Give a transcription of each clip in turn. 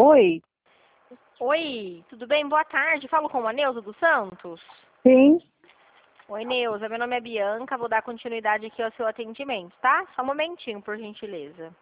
Oi, Oi, tudo bem? Boa tarde. Falo com a Neuza dos Santos. sim. Oi, Neuza. Meu nome é Bianca. Vou dar continuidade aqui ao seu atendimento, tá? Só um momentinho, por gentileza.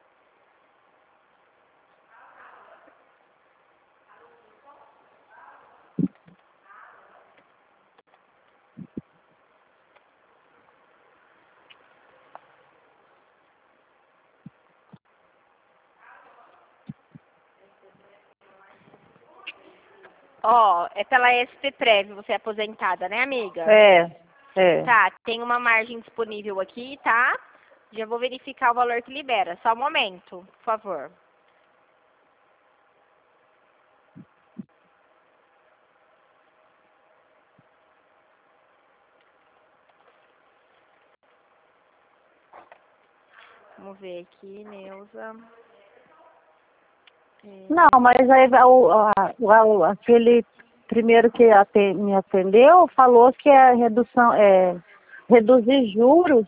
Ó, é pela SP Prévio, você é aposentada, né, amiga? É. Tá, tem uma margem disponível aqui, tá? Já vou verificar o valor que libera. Só um momento, por favor. Vamos ver aqui, Neuza. Não, mas aí aquele primeiro que me atendeu falou que a redução reduzir juros.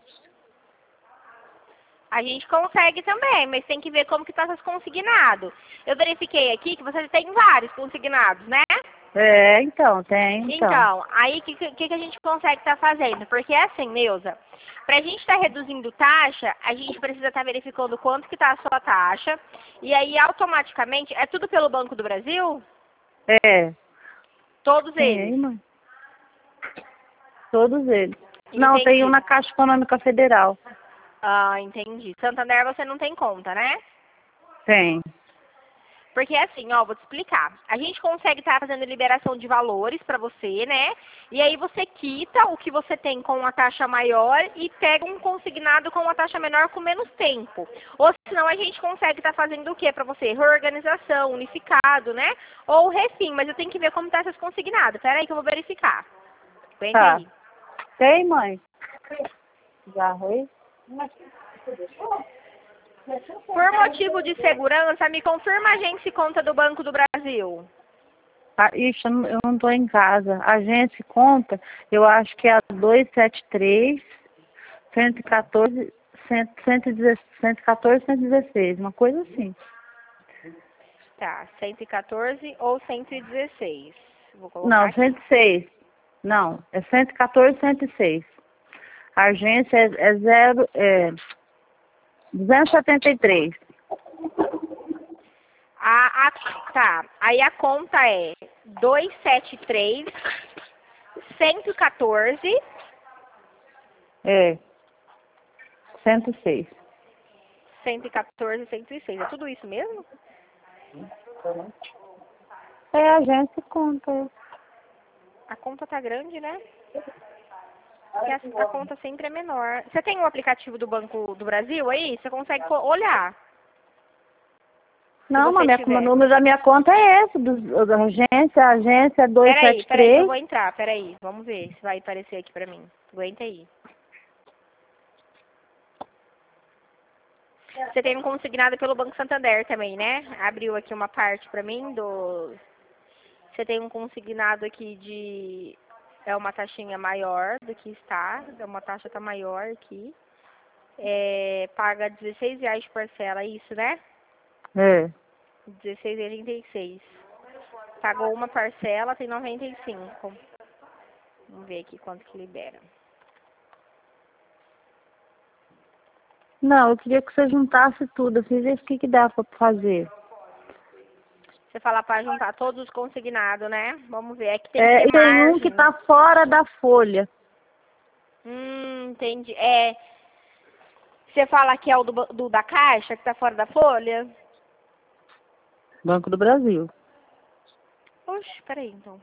A gente consegue também, mas tem que ver como que tá seus consignados. Eu verifiquei aqui que você tem vários consignados, né? Então, tem, então. Então, aí o que a gente consegue estar fazendo? Porque é assim, Neuza, para a gente estar reduzindo taxa, a gente precisa estar verificando quanto que está a sua taxa. E aí, automaticamente, é tudo pelo Banco do Brasil? É, Todos sim, eles? aí, mãe. Todos eles. Não, tem um Entendi. na Caixa Econômica Federal. Ah, entendi. Santander você não tem conta, né? Tem. Porque assim, ó, vou te explicar. A gente consegue estar fazendo liberação de valores para você, né? E aí você quita o que você tem com uma taxa maior e pega um consignado com uma taxa menor com menos tempo. Ou senão a gente consegue estar fazendo o quê para você? Reorganização, unificado, né? Ou refim, mas eu tenho que ver como tá essas consignadas. Pera aí que eu vou verificar. Aguenta Tá. aí. Tem, mãe? Já arroz? Por motivo de segurança, me confirma a agência e conta do Banco do Brasil. Ixi, eu não estou em casa. A agência conta, eu acho que é a 273, 114, 114, 116, uma coisa assim. Tá, 114 ou 116. Vou colocar Não, aqui. 106. Não, é 114, 106. A agência é 273. Tá, aí a conta é 273 114 É, 106. 114 106. É tudo isso mesmo? É, a agência conta. A conta tá grande, né? Porque a conta sempre é menor. Você tem o aplicativo do Banco do Brasil aí? Você consegue olhar. Se Não, você mas o tiver. número da minha conta é esse, da agência, a agência é Peraí que eu 273. vou entrar. Peraí, vamos ver se vai aparecer aqui pra mim. Aguenta aí. Você tem um consignado pelo Banco Santander também, né? Abriu aqui uma parte pra mim do... Você tem um consignado aqui de... É uma taxinha maior do que está. É uma taxa tá maior aqui. Paga R$16 de parcela, é isso, né? É. 16,86. Pagou uma parcela, tem 95. Vamos ver aqui quanto que libera. Não, eu queria que você juntasse tudo. Eu fiz isso, o que que dá pra fazer? Você fala para juntar todos os consignados, né? Vamos ver. É que tem que É, ter e tem um que margem. tá fora da folha. Entendi. Você fala que é o da Caixa, que tá fora da folha? Banco do Brasil. Oxe, peraí, então.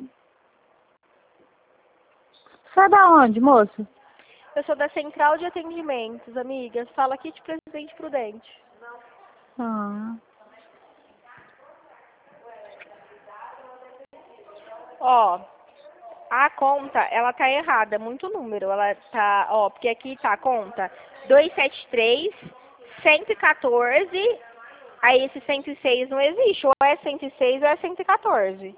Você é da onde, moça? Eu sou da Central de Atendimentos, amigas. Fala aqui de Presidente Prudente. Ah. Ó, a conta, ela tá errada, muito número. Ela tá, ó, porque aqui tá a conta 273, 114, aí esse 106 não existe. Ou é 106 ou é 114.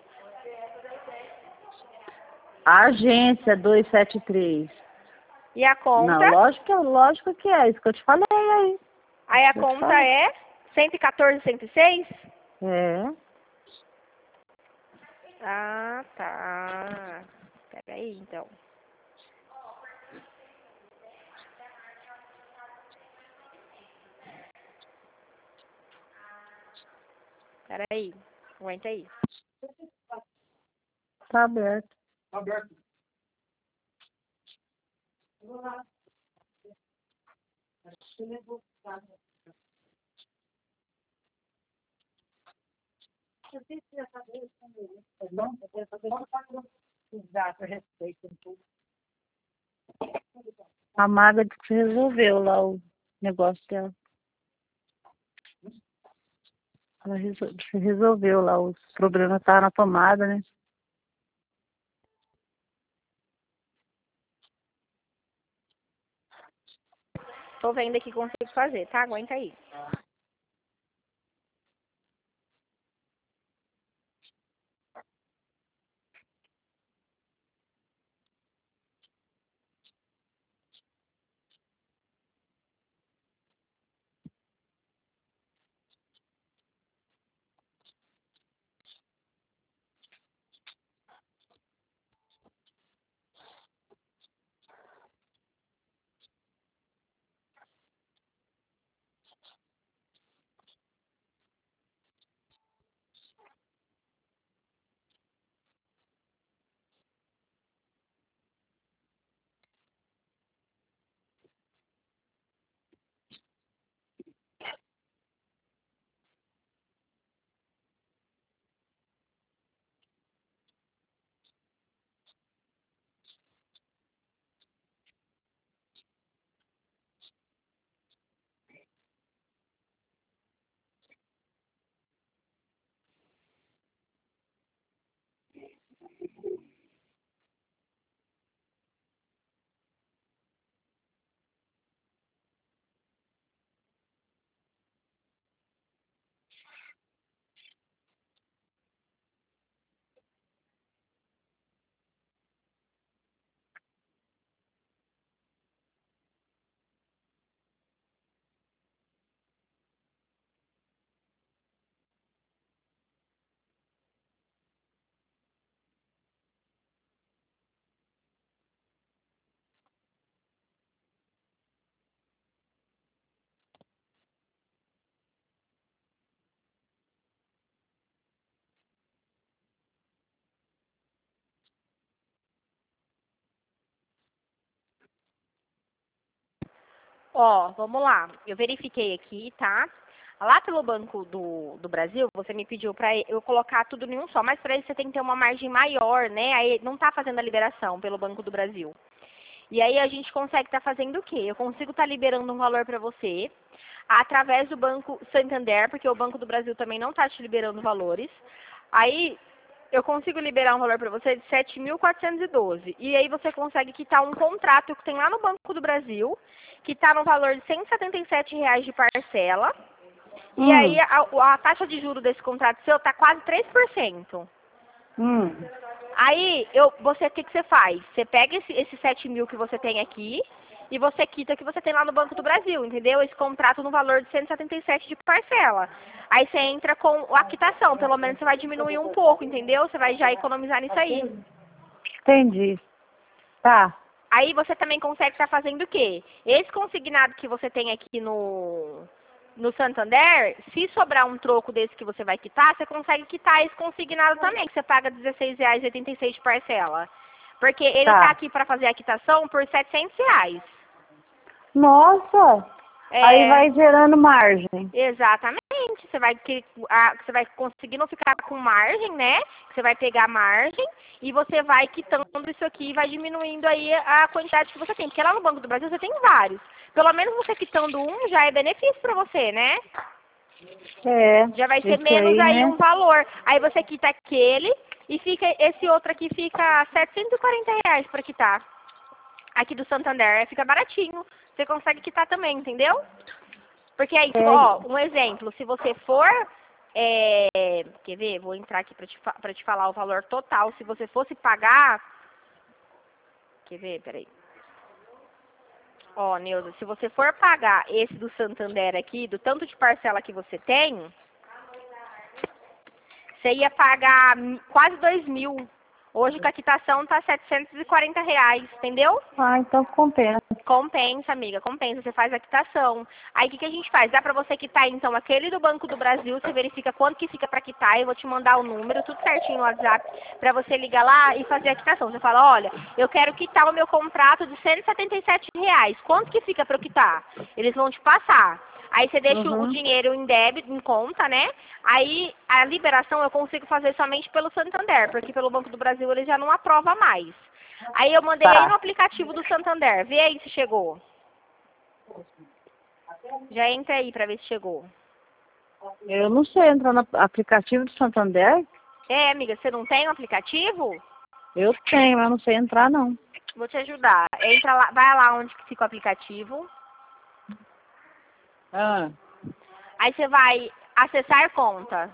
A agência 273. E a Não, conta, lógico que é isso que eu te falei aí. aí a Eu te conta falei. é 114, 106? É. Ah, tá. Peraí, então. Peraí. Aguenta aí. Tá aberto. A Maga disse que resolveu lá o negócio dela. Ela resolveu lá os problemas, estavam na tomada, né? Tô vendo aqui que consigo fazer, tá? Aguenta aí. Ó, vamos lá. Eu verifiquei aqui, tá? Lá pelo Banco do Brasil, você me pediu pra eu colocar tudo em um só, mas pra isso você tem que ter uma margem maior, né? Aí não tá fazendo a liberação pelo Banco do Brasil. E aí a gente consegue estar fazendo o quê? Eu consigo estar liberando um valor para você através do Banco Santander, porque o Banco do Brasil também não está te liberando valores. Aí eu consigo liberar um valor para você de 7.412. E aí você consegue quitar um contrato que tem lá no Banco do Brasil, que está no valor de R$ 177 de parcela. E aí a taxa de juros desse contrato seu está quase 3%. Aí, o que você faz? Você pega esse 7.000 que você tem aqui e você quita o que você tem lá no Banco do Brasil, entendeu? Esse contrato no valor de 177 de parcela. Aí você entra com a quitação, pelo menos você vai diminuir um pouco, entendeu? Você vai já economizar nisso aí. Entendi. Tá. Aí você também consegue estar fazendo o quê? Esse consignado que você tem aqui no Santander, se sobrar um troco desse que você vai quitar, você consegue quitar esse consignado também, que você paga R$ 16,86 de parcela. Porque ele Tá. tá aqui para fazer a quitação por R$ 700. Nossa! Aí É, vai gerando margem. exatamente. Você vai conseguir não ficar com margem, né? Você vai pegar margem e você vai quitando isso aqui e vai diminuindo aí a quantidade que você tem. Porque lá no Banco do Brasil você tem vários. Pelo menos você quitando um já é benefício para você, né? É. Já vai ser Esse menos aí, aí né? um valor. Aí você quita aquele e fica esse outro aqui fica R$ 740 para quitar. Aqui do Santander, fica baratinho. Você consegue quitar também, entendeu? Porque aí, ó, um exemplo, se você for, quer ver? Vou entrar aqui pra te falar o valor total. Se você fosse pagar, quer ver? Peraí. Ó, Neuza, se você for pagar esse do Santander aqui, do tanto de parcela que você tem, Você ia pagar quase 2.000. Hoje com a quitação tá R$ 740, entendeu? Ah, então compensa. Compensa, amiga, compensa. Você faz a quitação. Aí o que a gente faz? Dá pra você quitar, então, aquele do Banco do Brasil, você verifica quanto que fica pra quitar, eu vou te mandar o número, tudo certinho no WhatsApp, pra você ligar lá e fazer a quitação. Você fala, olha, eu quero quitar o meu contrato de R$ 177. Quanto que fica pra eu quitar? Eles vão te passar. Aí você deixa o Uhum. dinheiro em débito, em conta, né? Aí a liberação eu consigo fazer somente pelo Santander, porque pelo Banco do Brasil ele já não aprova mais. Aí eu mandei aí no Tá. aplicativo do Santander. Vê aí se chegou. Já entra aí pra ver se chegou. Eu não sei entrar no aplicativo do Santander. É, amiga, você não tem o aplicativo? Eu tenho, mas não sei entrar, não. Vou te ajudar. Entra lá, vai lá onde que fica o aplicativo. Ah, Aí você vai acessar conta.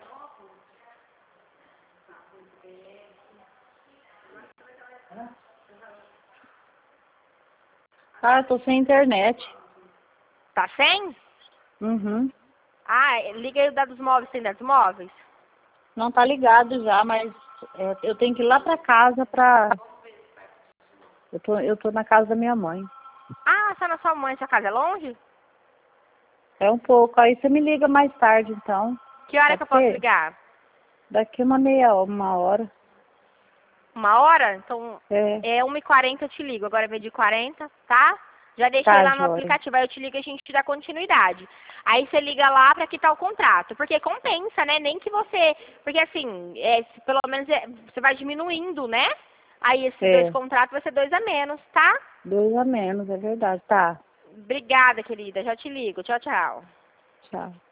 eu tô sem internet. Tá sem? Uhum. Ah, liga aí o dados móveis, tem dados móveis? Não tá ligado já, mas eu tenho que ir lá pra casa pra... Eu tô na casa da minha mãe. Ah, tá na sua mãe, sua casa é longe? É um pouco. Aí você me liga mais tarde, então. Que hora que Pode eu posso ser? ligar? Daqui uma hora. 1 hora? Então, É, 1h40 eu te ligo. Agora é meio de 40, tá? Já deixei tá, lá no joia. aplicativo. Aí eu te ligo e a gente dá continuidade. Aí você liga lá pra quitar o contrato. Porque compensa, né? Nem que você... Porque assim, pelo menos você vai diminuindo, né? Aí esses 2 É, contratos vai ser 2 a menos, tá? 2 a menos, é verdade. Tá, Obrigada, querida. Já te ligo. Tchau, tchau. tchau.